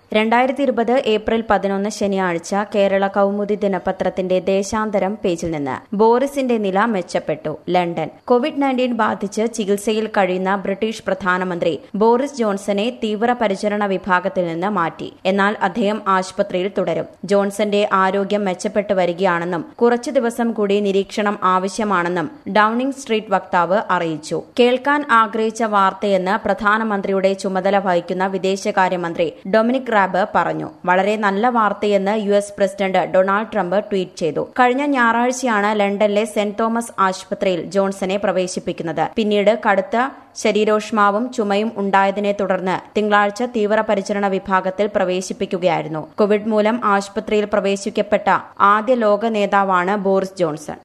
2020 April 11 ശനിയാഴ്ച കേരള കൗമുദി ദിനപത്രത്തിന്റെ ദേശാന്തരം പേജിൽ നിന്ന് ബോറിസിന്റെ നില മെച്ചപ്പെട്ടു. ലണ്ടൻ. കോവിഡ്-19 ബാധിച്ച് ചികിത്സയിൽ കഴിയുന്ന ബ്രിട്ടീഷ് പ്രധാനമന്ത്രി ബോറിസ് ജോൺസനെ തീവ്രപരിചരണ വിഭാഗത്തിൽ നിന്ന് മാറ്റി. എന്നാൽ അദ്ദേഹം ആശുപത്രിയിൽ തുടരും. ജോൺസന്റെ ആരോഗ്യം മെച്ചപ്പെട്ടു വരികയാണെന്നും കുറച്ചു ദിവസം കൂടി നിരീക്ഷണം ആവശ്യമാണെന്നും ഡൌണിംഗ് സ്ട്രീറ്റ് വക്താവ് അറിയിച്ചു. കേൾക്കാൻ ആഗ്രഹിച്ച വാർത്തയെന്ന് പ്രധാനമന്ത്രിയുടെ ചുമതല വഹിക്കുന്ന വിദേശകാര്യമന്ത്രി ഡൊമിനിക് റാബ് പറഞ്ഞു. വളരെ നല്ല വാർത്തയെന്ന് US president Donald Trump tweet ചെയ്തു. കഴിഞ്ഞ ഞായറാഴ്ചയാണ് ലണ്ടനിലെ സെന്റ് തോമസ് ആശുപത്രിയിൽ ജോൺസനെ പ്രവേശിപ്പിക്കുന്നത്. പിന്നീട് കടുത്ത ശരീരോഷ്മാവും ചുമയും ഉണ്ടായതിനെ തുടർന്ന് തിങ്കളാഴ്ച തീവ്രപരിചരണ വിഭാഗത്തിൽ പ്രവേശിപ്പിക്കുകയായിരുന്നു. കോവിഡ് മൂലം ആശുപത്രിയിൽ പ്രവേശിപ്പിക്കപ്പെട്ട ആദ്യ ലോക നേതാവാണ് ബോറിസ് ജോൺസൺ.